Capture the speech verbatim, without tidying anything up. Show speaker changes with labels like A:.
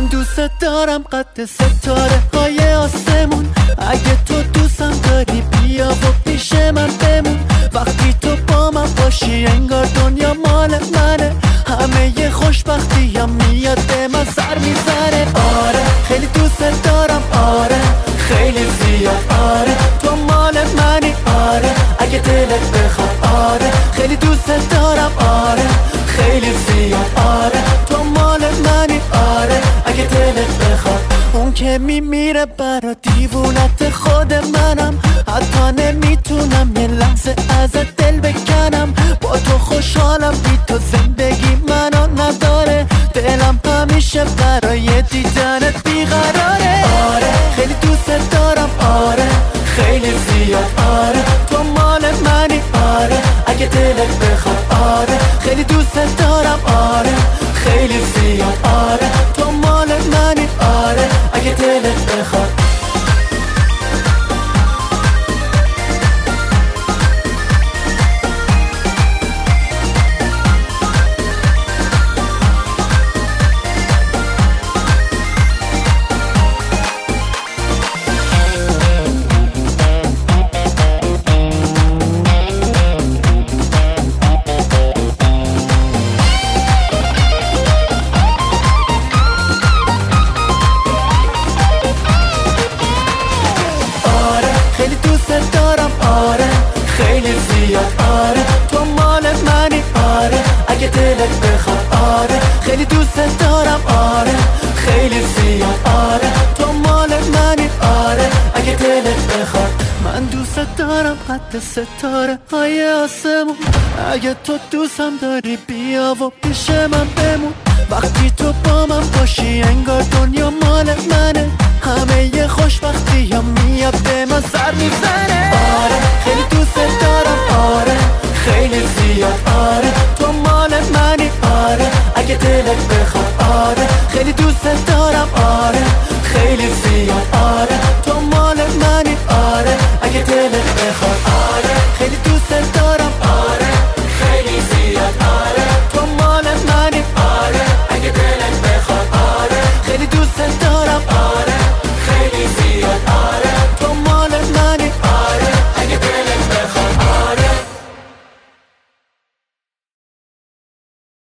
A: دوست دارم قد ستاره های آسمون. اگه تو دوستم داری بیا و پیش من بمون. وقتی تو با من باشی انگار دنیا مال منه. همه ی خوشبختی هم میاد به من سر میزنه. آره خیلی دوست دارم، آره خیلی زیاد، آره تو مال منی، آره اگه دلت بخواد، آره خیلی دوست دارم، آره خیلی زیاد، آره تو مال منی، آره اگه دلت بخواد. اون که میمیره برا دیوونت خود منم. حتی نمیتونم یه لحظه ازت دل بکنم. با تو خوشحالم، بی تو زندگی منو نداره. دلم همیشه برای دیدنت بیقراره. آره خیلی دوست دارم، آره خیلی زیاد، آره تو مال منی، آره اگه دلت بخواد، آره خیلی دوست دارم، آره خیلی زیاد، آره تو مال منی، آره اگه دلت بخواد. خیلی زیاد، آره تو مال منی، آره اگه دلت بخواد، آره خیلی دوست دارم، آره خیلی زیاد، آره تو مال منی، آره اگه دلت بخواد. من دوست دارم قد ستاره های آسمون. اگه تو دوستم داری بیا و پیش من بمون. وقتی تو با من باشی انگار دنیا مال منه. همه ی خوشبختی هم میاد به من سر میزنه. آره خیلی دوست دارم، آره خیلی زیاد، آره